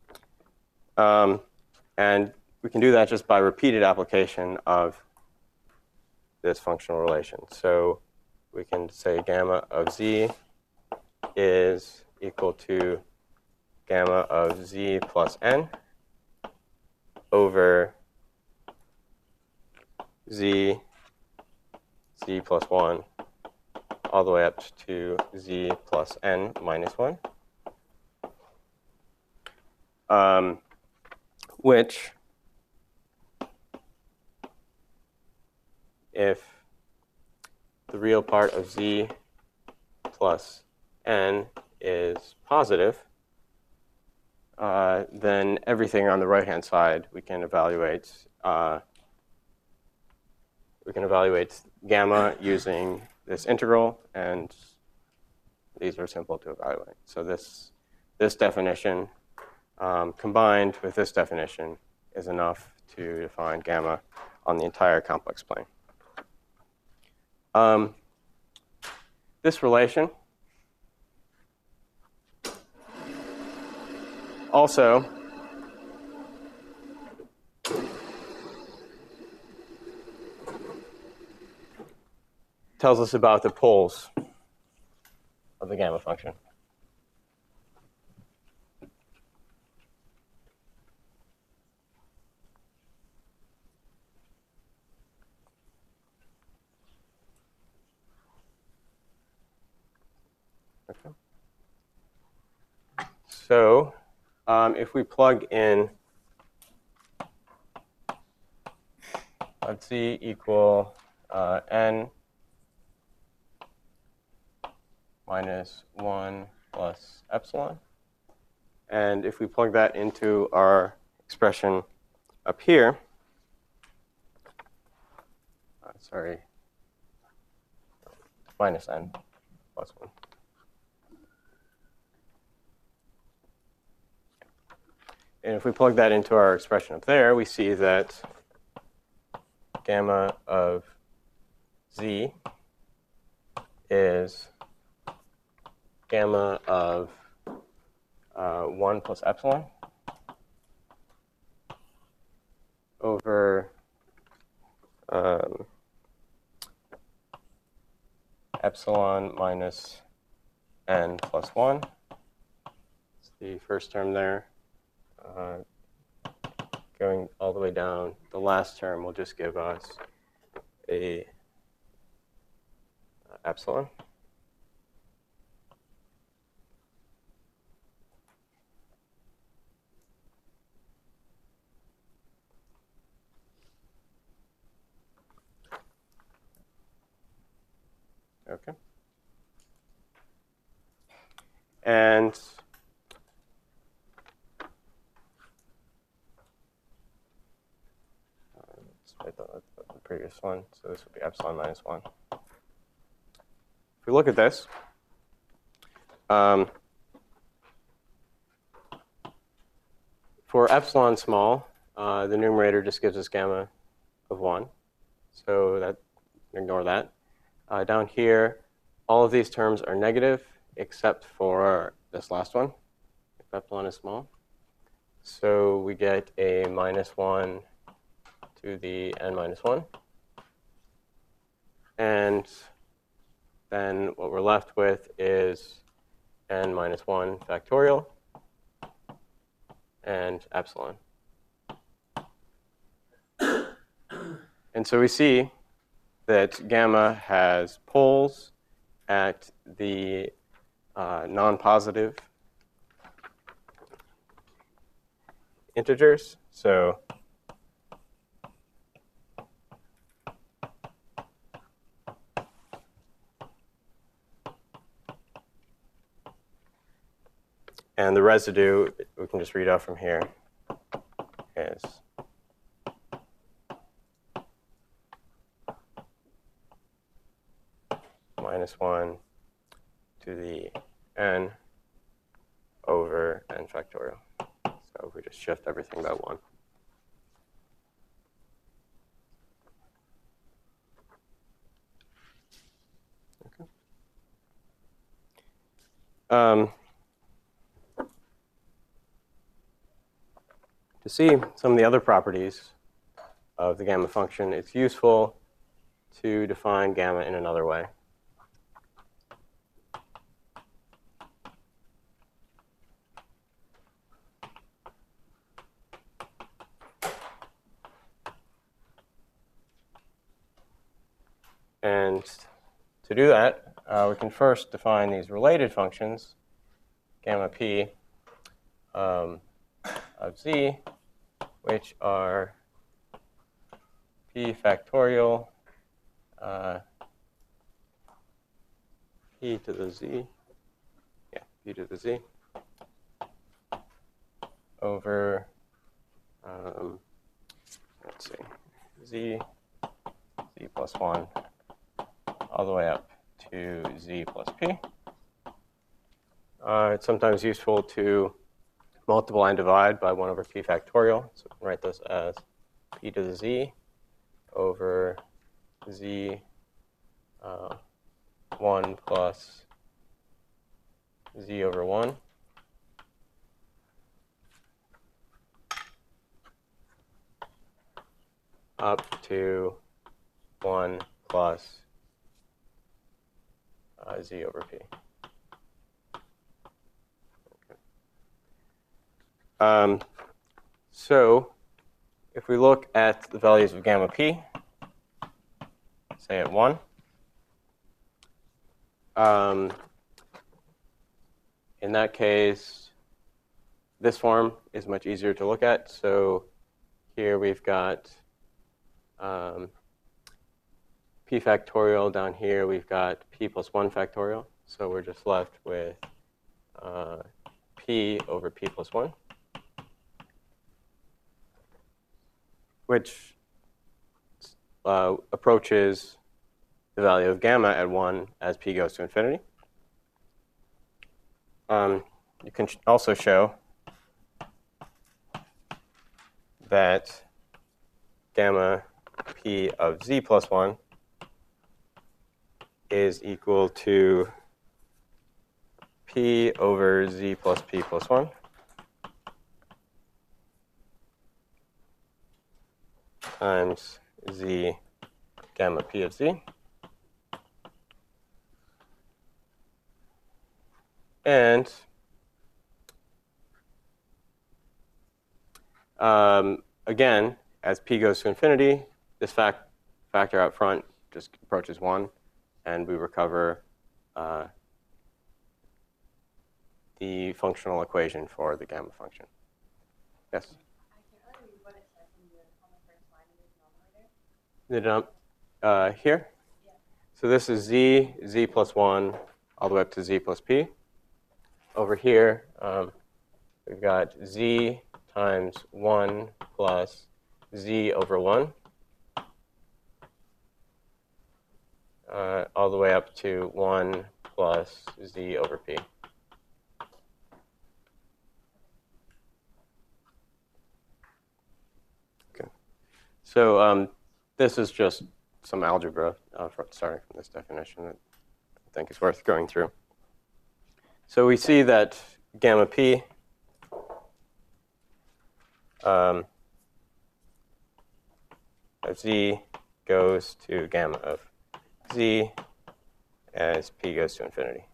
And we can do that just by repeated application of this functional relation. So we can say gamma of z is equal to gamma of z plus n over z plus 1 all the way up to z plus n minus 1, which, if the real part of z plus n is positive, then everything on the right-hand side we can evaluate. We can evaluate gamma using this integral, and these are simple to evaluate. So this definition combined with this definition is enough to define gamma on the entire complex plane. This relation also tells us about the poles of the gamma function. Okay. So if we plug in let z equal n minus 1 plus epsilon, and if we plug that into our expression up here, minus n plus 1. And if we plug that into our expression up there, we see that gamma of z is gamma of 1 plus epsilon over epsilon minus n plus 1. It's the first term there. Going all the way down, the last term will just give us a epsilon. Okay. And let's write the previous one. So this would be epsilon minus 1. If we look at this, for epsilon small, the numerator just gives us gamma of 1. So that ignore that. Down here, all of these terms are negative except for this last one, if epsilon is small. So we get a minus 1 to the n minus 1. And then what we're left with is n minus 1 factorial and epsilon. And so we see that gamma has poles at the non-positive integers. So and the residue, we can just read out from here, is minus 1 to the n over n factorial. So we just shift everything by 1. To see some of the other properties of the gamma function, it's useful to define gamma in another way. And to do that, we can first define these related functions, gamma p of z, which are p factorial p to the z, p to the z over, let's see, z plus 1 all the way up to z plus p. It's sometimes useful to multiply and divide by 1 over p factorial. So we can write this as p to the z over z 1 plus z over 1 up to 1 plus z over p. So if we look at the values of gamma p, say at 1, in that case, this form is much easier to look at. So here we've got p factorial. Down here we've got p plus 1 factorial. So we're just left with p over p plus 1, which approaches the value of gamma at 1 as p goes to infinity. You can also show that gamma p of z plus 1 is equal to p over z plus p plus 1 times z gamma p of z. And again, as p goes to infinity, this factor out front just approaches 1, and we recover the functional equation for the gamma function. Yes? I can't really read what it says in the denominator. The here? Yeah. So this is z plus 1, all the way up to z plus p. Over here, we've got z times 1 plus z over 1, all the way up to 1 plus z over p. Okay. So this is just some algebra starting from this definition that I think is worth going through. So we see that gamma p of z goes to gamma of z as p goes to infinity.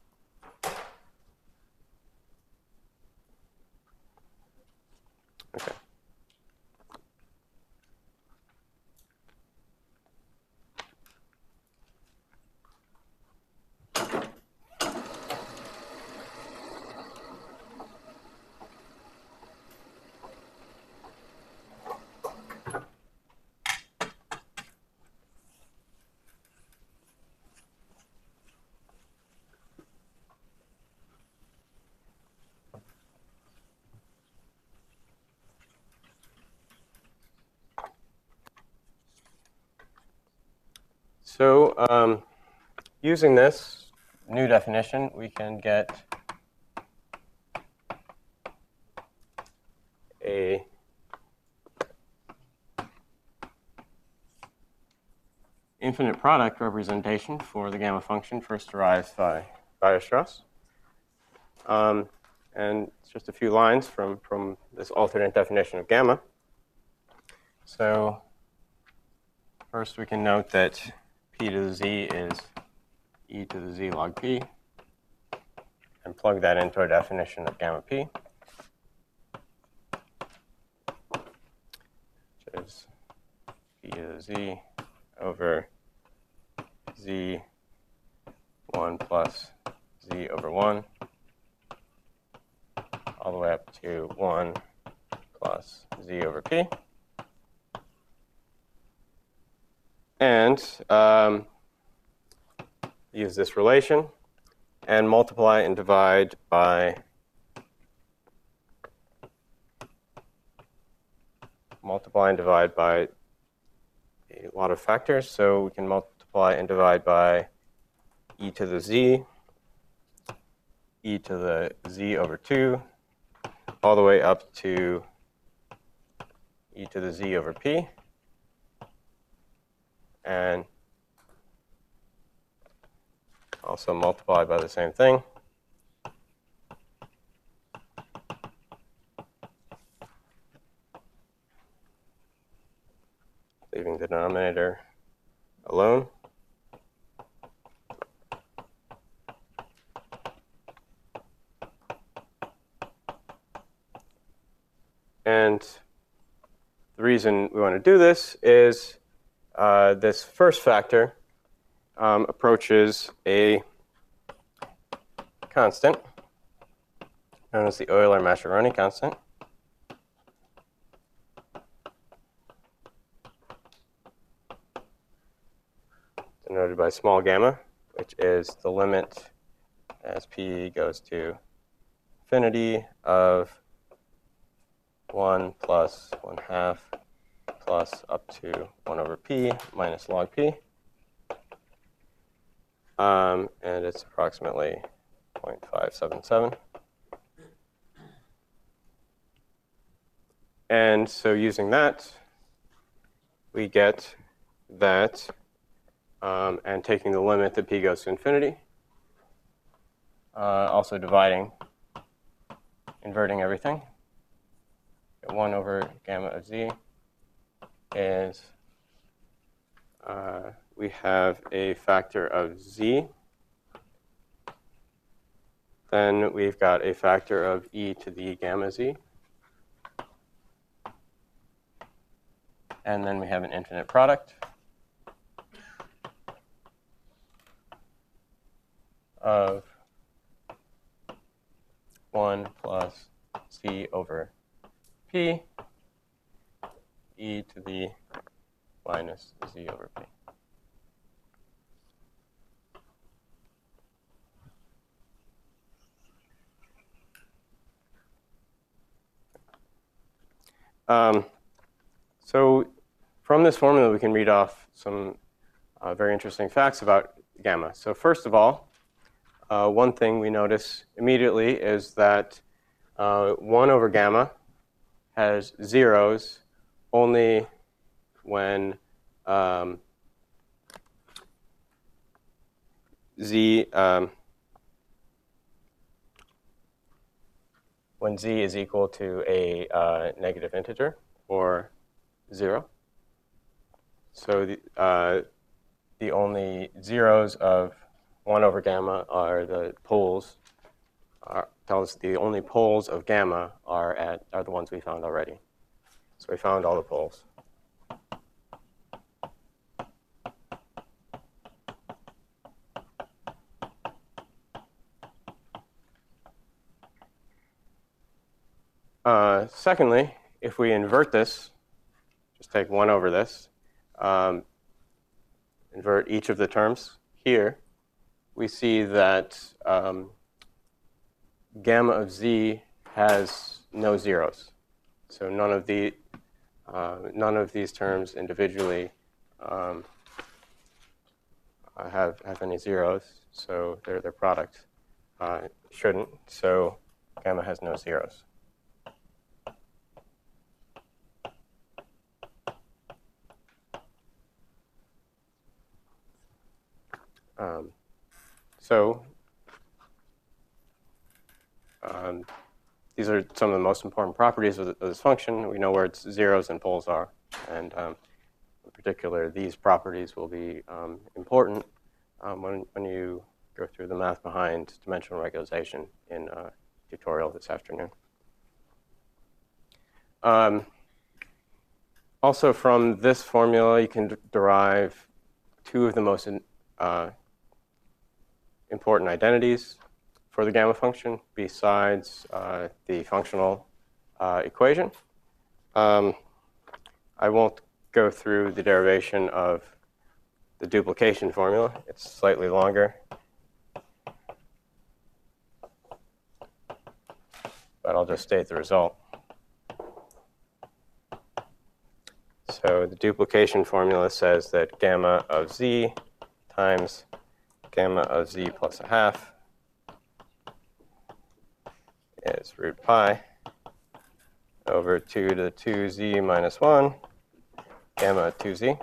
Okay. So using this new definition, we can get a infinite product representation for the gamma function first derived by Weierstrass. And it's just a few lines from this alternate definition of gamma. So first we can note that p to the z is e to the z log p, and plug that into our definition of gamma p, which is p to the z over z 1 plus z over 1, all the way up to 1 plus z over p. And use this relation and multiply and divide by a lot of factors. So we can multiply and divide by e to the z, e to the z over 2, all the way up to e to the z over p. And also multiply by the same thing. Leaving the denominator alone. And the reason we want to do this is this first factor approaches a constant known as the Euler-Mascheroni constant. Denoted by small gamma, which is the limit as p goes to infinity of 1 plus 1/2 plus up to 1 over p minus log p. And it's approximately 0.577. And so using that, we get that, and taking the limit that p goes to infinity, also dividing, inverting everything. 1 over gamma of z is, we have a factor of z. Then we've got a factor of e to the gamma z. And then we have an infinite product of 1 plus c over p e to the minus z over p. So from this formula, we can read off some very interesting facts about gamma. So first of all, one thing we notice immediately is that 1 over gamma has zeros only when when z is equal to a negative integer or 0. So the only zeros of 1 over gamma are the poles. Tell us the only poles of gamma are the ones we found already. So we found all the poles. Secondly, if we invert this, just take 1 over this, invert each of the terms here, we see that gamma of z has no zeros. So none of these terms individually have any zeros. So their product shouldn't. So gamma has no zeros. So these are some of the most important properties of this function. We know where its zeros and poles are. And in particular, these properties will be important when you go through the math behind dimensional regularization in a tutorial this afternoon. Also, from this formula, you can derive two of the most important identities for the gamma function besides the functional equation. I won't go through the derivation of the duplication formula. It's slightly longer. But I'll just state the result. So the duplication formula says that gamma of z times gamma of z plus a half is root pi over 2 to the 2z minus 1 gamma 2z.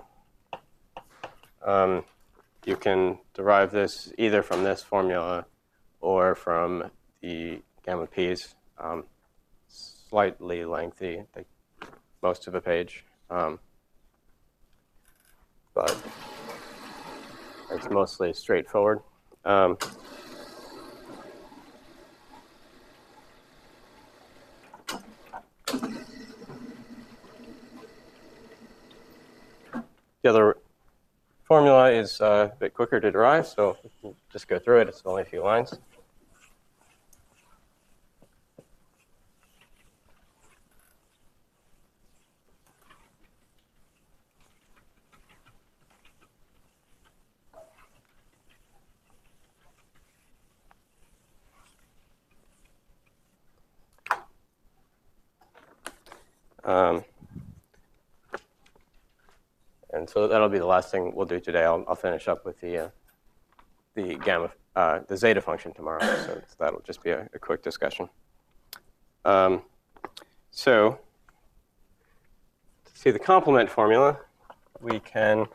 You can derive this either from this formula or from the gamma p's. Slightly lengthy, I think most of a page. But it's mostly straightforward. The other formula is a bit quicker to derive, so we can just go through it. It's only a few lines. And so that'll be the last thing we'll do today. I'll finish up with the zeta function tomorrow. So that'll just be a quick discussion. So to see the complement formula, we can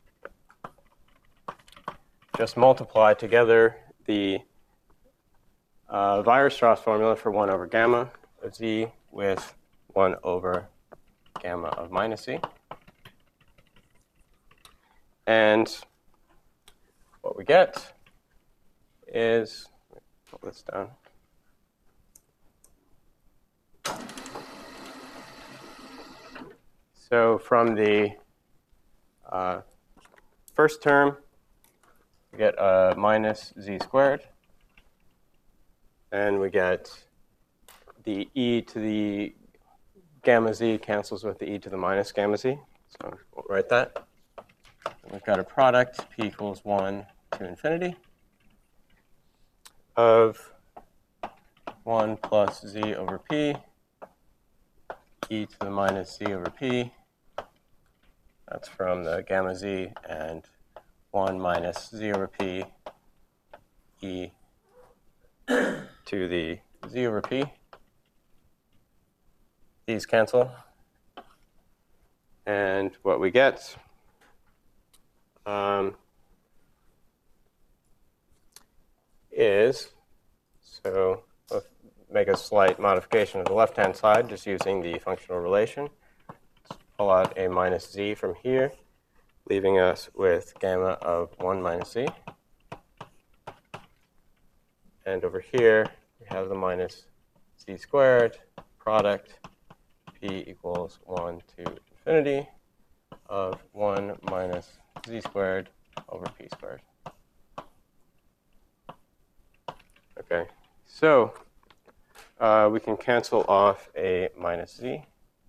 just multiply together the Weierstrass formula for 1 over gamma of z with 1 over gamma of minus z. And what we get is, pull this down. So from the first term, we get minus z squared. And we get the e to the gamma z cancels with the e to the minus gamma z. So we'll write that. We've got a product, p equals 1 to infinity, of 1 plus z over p, e to the minus z over p. That's from the gamma z, and 1 minus z over p, e to the z over p. These cancel. And what we get is, so let's make a slight modification of the left-hand side, just using the functional relation. Let's pull out a minus z from here, leaving us with gamma of 1 minus z. And over here, we have the minus z squared, product, p equals 1 to infinity of 1 minus z squared over p squared. Okay, so we can cancel off a minus z.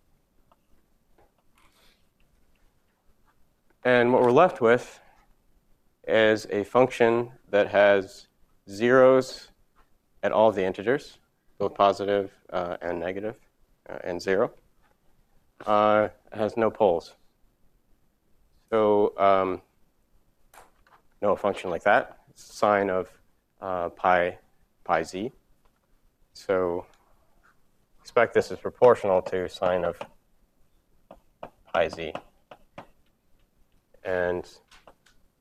And what we're left with is a function that has zeros at all of the integers, both positive and negative, and 0. It has no poles. So no function like that. Sine of pi z. So expect this is proportional to sine of pi z. And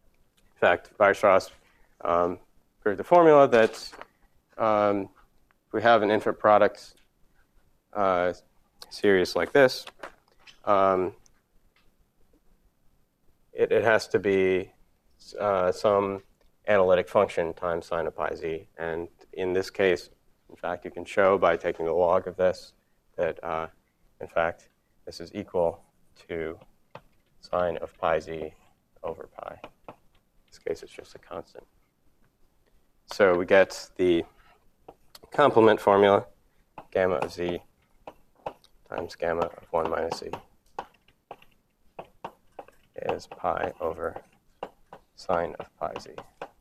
in fact, Weierstrass proved the formula that we have an infinite products series like this, it has to be some analytic function times sine of pi z. And in this case, in fact, you can show by taking the log of this that, in fact, this is equal to sine of pi z over pi. In this case, it's just a constant. So we get the complement formula, gamma of z times gamma of 1 minus z is pi over sine of pi z.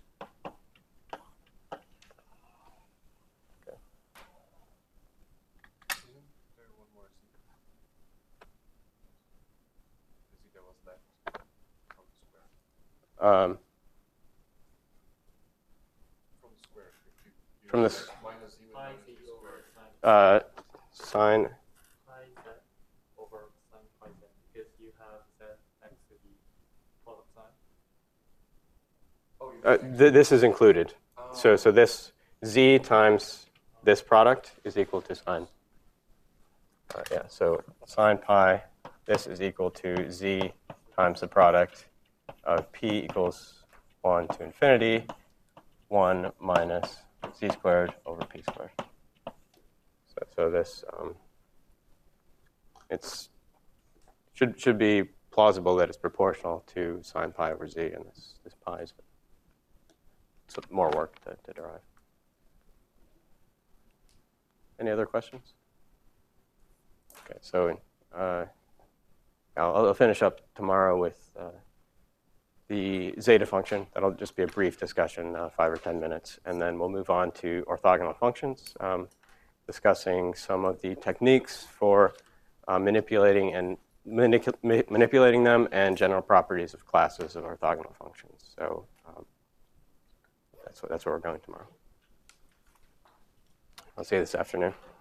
From this sine over sine pi z, because you have z next to the product sign. this is included. So this z times this product is equal to sine. Yeah, so sine pi, this is equal to z times the product of p equals 1 to infinity, 1 minus z squared over p squared. So this should be plausible that it's proportional to sine pi over z, and this pi is more work to derive. Any other questions? Okay, so I'll finish up tomorrow with the zeta function. That'll just be a brief discussion, 5 or 10 minutes, and then we'll move on to orthogonal functions, discussing some of the techniques for manipulating them and general properties of classes of orthogonal functions. So that's where we're going tomorrow. I'll see you this afternoon.